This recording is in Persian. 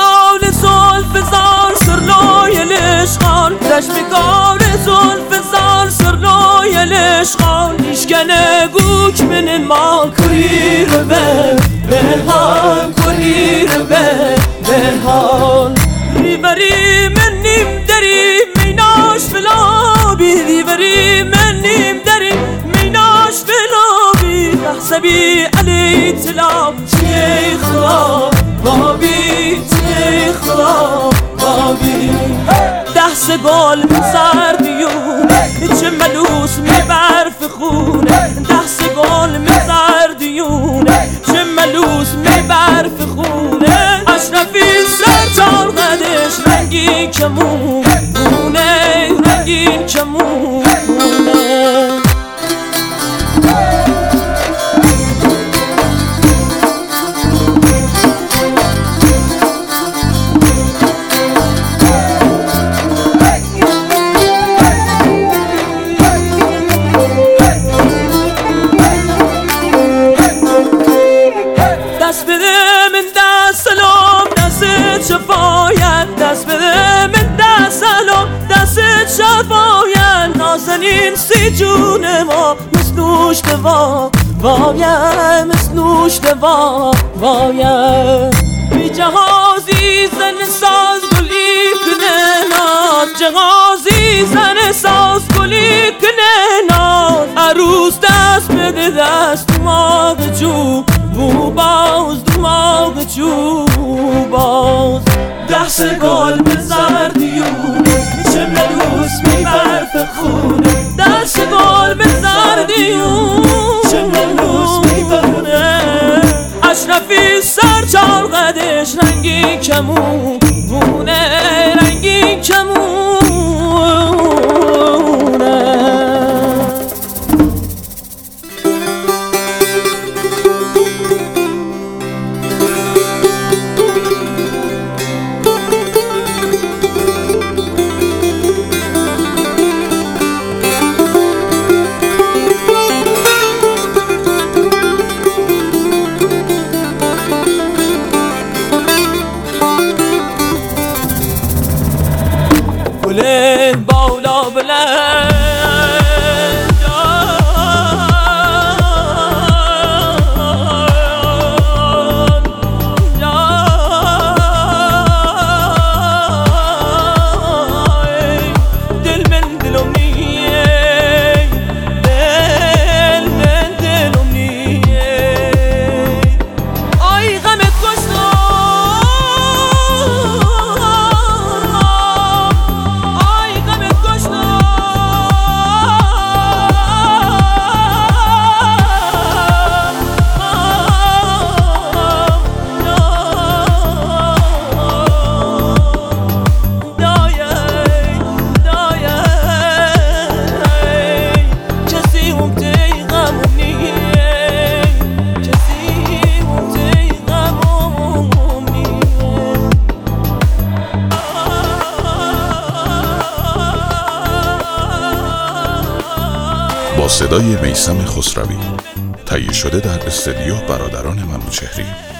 بگار زلف زار سرلای لشقان بگار زلف زار سرلای لشقان işkene güç benim mal kurir be behal kurir be behal Riveri menim deri meynaş velabi Riveri menim deri meynaş velabi Tahsebi ali tilab çiğ khla babi çiğ khla babi دست گل می‌زر دیونه چه ملوس میبر فخونه دست گل می‌زر دیونه چه ملوس میبر فخونه اشرفی سر چارقدش رنگین کمونه رنگین کمونه دست بده من دست سلام دست شفایت دست بده من دست سلام دست شفایت نازنین سی جون ما مسنوش دوا وایم مسنوش دوا وایم بی جهازی زن ساز گلی کنه ناز جهازی زن ساز گلی کنه ناز عروس دست بده دست دماغ جو بو باز دماغ جو باز دست گل بزر دیونه چه ملوس میبر فخونه دست گل بزر دیونه چه ملوس میبرونه اشرفی سر چارقدش رنگی کمونه رنگی کمونه بلند بالا بلند دل من دلم نیه دل من دلم نیه آی غمت کشتم با صدای میثم خسروی تهیه شده در استودیو برادران منوچهری.